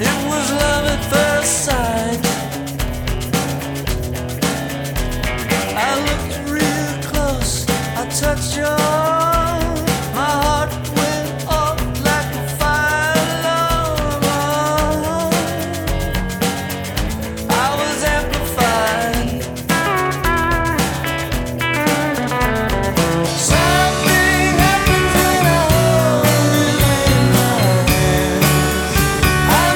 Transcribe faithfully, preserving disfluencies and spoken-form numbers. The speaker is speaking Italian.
It was love at first sight. I looked real close, I touched your